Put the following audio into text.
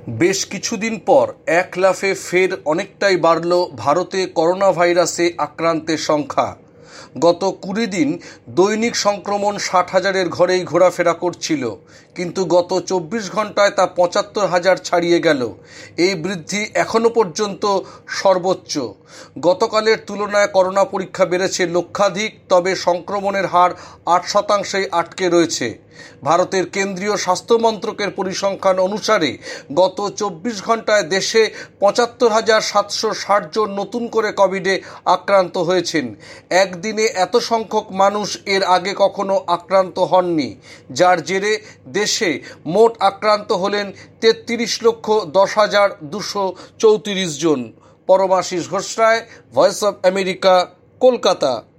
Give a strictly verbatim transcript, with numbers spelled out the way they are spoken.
বেশ কিছুদিন পর এক লাফে ফের অনেকটাই বাড়ল ভারতে করোনা ভাইরাসে আক্রান্তের সংখ্যা। গত কুড়ি দিন দৈনিক সংক্রমণ ষাট হাজারের ঘরেই ঘোরাফেরা করছিল, কিন্তু গত চব্বিশ ঘন্টায় তা পঁচাত্তর হাজার ছাড়িয়ে গেল। এই বৃদ্ধি এখনও পর্যন্ত সর্বোচ্চ। গতকালের তুলনায় করোনা পরীক্ষা বেড়েছে লক্ষাধিক, তবে সংক্রমণের হার আট শতাংশেই আটকে রয়েছে। ভারতের কেন্দ্রীয় স্বাস্থ্য মন্ত্রকের পরিসংখ্যান অনুসারে গত চব্বিশ ঘন্টায় দেশে পঁচাত্তর হাজার সাতশো ষাট জন নতুন করে কোভিডে আক্রান্ত হয়েছেন। একদিনে এত সংখ্যক মানুষ এর আগে কখনো আক্রান্ত হননি, যার জেরে দেশে মোট আক্রান্ত হলেন তেত্রিশ লক্ষ দশ হাজার দুশো চৌত্রিশ জন। Paramashis Ghosh Roy, voice of America, Kolkata.